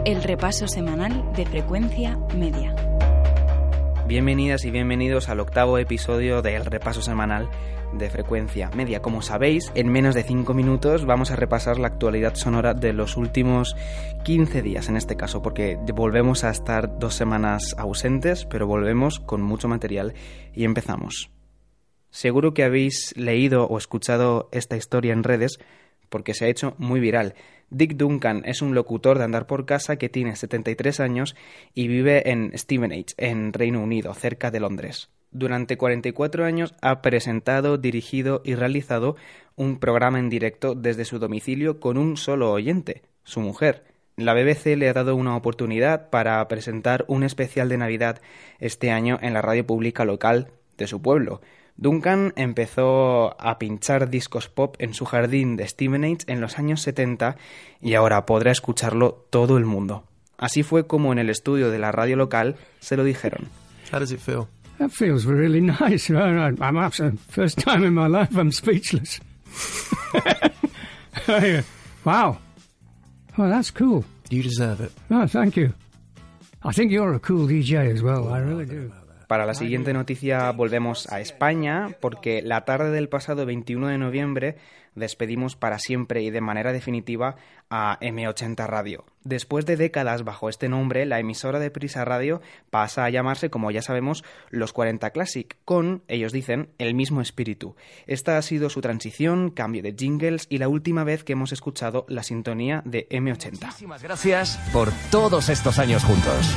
El repaso semanal de Frecuencia Media. Bienvenidas y bienvenidos al 8º episodio del repaso semanal de Frecuencia Media. Como sabéis, en menos de 5 minutos vamos a repasar la actualidad sonora de los últimos 15 días, en este caso, porque volvemos a estar 2 semanas ausentes, pero volvemos con mucho material y empezamos. Seguro que habéis leído o escuchado esta historia en redes porque se ha hecho muy viral. Dick Duncan es un locutor de andar por casa que tiene 73 años y vive en Stevenage, en Reino Unido, cerca de Londres. Durante 44 años ha presentado, dirigido y realizado un programa en directo desde su domicilio con un solo oyente, su mujer. La BBC le ha dado una oportunidad para presentar un especial de Navidad este año en la radio pública local de su pueblo. Duncan empezó a pinchar discos pop en su jardín de Stevenage en los años 70 y ahora podrá escucharlo todo el mundo. Así fue como en el estudio de la radio local se lo dijeron. How does it feel? That feels really nice. I'm absolutely, first time in my life I'm speechless. Wow. Oh, that's cool. You deserve it. Oh, thank you. I think you're a cool DJ as well. I really do. Para la siguiente noticia volvemos a España porque la tarde del pasado 21 de noviembre despedimos para siempre y de manera definitiva a M80 Radio. Después de décadas bajo este nombre, la emisora de Prisa Radio pasa a llamarse, como ya sabemos, Los 40 Classic, con, ellos dicen, el mismo espíritu. Esta ha sido su transición, cambio de jingles y la última vez que hemos escuchado la sintonía de M80. Muchísimas gracias por todos estos años juntos.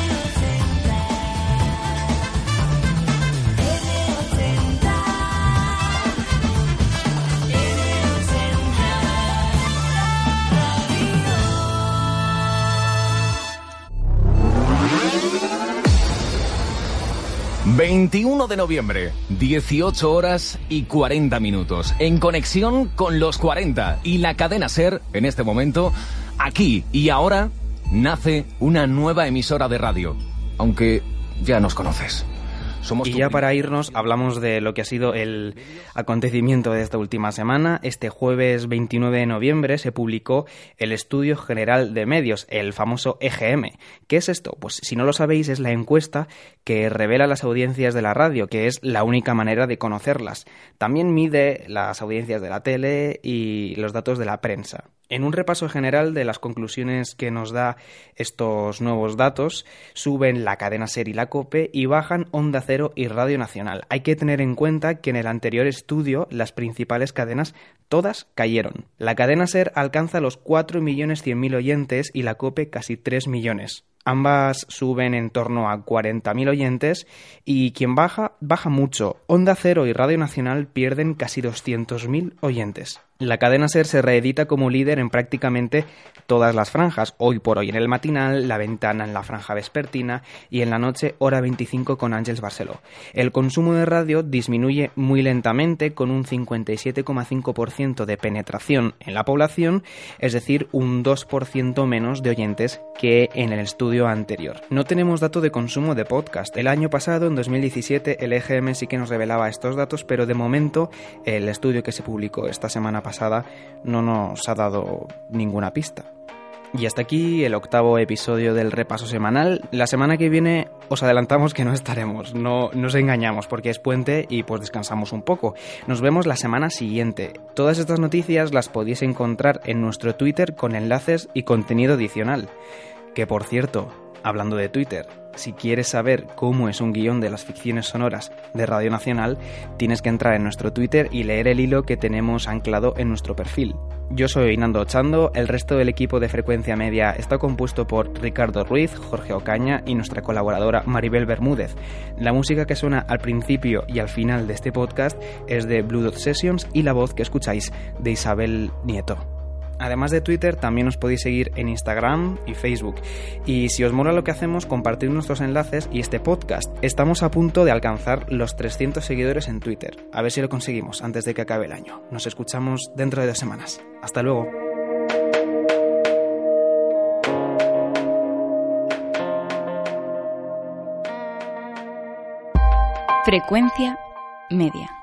...21 de noviembre, 18 horas y 40 minutos... ...en conexión con los 40... ...y la cadena SER, en este momento... ...aquí y ahora... ...nace una nueva emisora de radio... ...aunque ya nos conoces... Y ya para irnos hablamos de lo que ha sido el acontecimiento de esta última semana. Este jueves 29 de noviembre se publicó el Estudio General de Medios, el famoso EGM. ¿Qué es esto? Pues si no lo sabéis, es la encuesta que revela las audiencias de la radio, que es la única manera de conocerlas. También mide las audiencias de la tele y los datos de la prensa. En un repaso general de las conclusiones que nos da estos nuevos datos, suben la cadena SER y la COPE y bajan Onda Cero y Radio Nacional. Hay que tener en cuenta que en el anterior estudio las principales cadenas todas cayeron. La cadena SER alcanza los 4.100.000 oyentes y la COPE casi 3 millones. Ambas suben en torno a 40.000 oyentes y quien baja mucho. Onda Cero y Radio Nacional pierden casi 200.000 oyentes. La cadena SER se reedita como líder en prácticamente todas las franjas. Hoy por hoy en el matinal, La Ventana en la franja vespertina y en la noche Hora 25 con Àngels Barceló. El consumo de radio disminuye muy lentamente con un 57,5% de penetración en la población, es decir, un 2% menos de oyentes que en el estudio anterior. No tenemos dato de consumo de podcast. El año pasado, en 2017, el EGM sí que nos revelaba estos datos, pero de momento el estudio que se publicó esta semana pasada no nos ha dado ninguna pista. Y hasta aquí el 8º episodio del repaso semanal. La semana que viene os adelantamos que no estaremos, no nos engañamos porque es puente y pues descansamos un poco. Nos vemos la semana siguiente. Todas estas noticias las podéis encontrar en nuestro Twitter con enlaces y contenido adicional. Que por cierto, hablando de Twitter, si quieres saber cómo es un guión de las ficciones sonoras de Radio Nacional, tienes que entrar en nuestro Twitter y leer el hilo que tenemos anclado en nuestro perfil. Yo soy Nando Ochando, el resto del equipo de Frecuencia Media está compuesto por Ricardo Ruiz, Jorge Ocaña y nuestra colaboradora Maribel Bermúdez. La música que suena al principio y al final de este podcast es de Blue Dot Sessions y la voz que escucháis de Isabel Nieto. Además de Twitter, también os podéis seguir en Instagram y Facebook. Y si os mola lo que hacemos, compartid nuestros enlaces y este podcast. Estamos a punto de alcanzar los 300 seguidores en Twitter. A ver si lo conseguimos antes de que acabe el año. Nos escuchamos dentro de 2 semanas. Hasta luego. Frecuencia Media.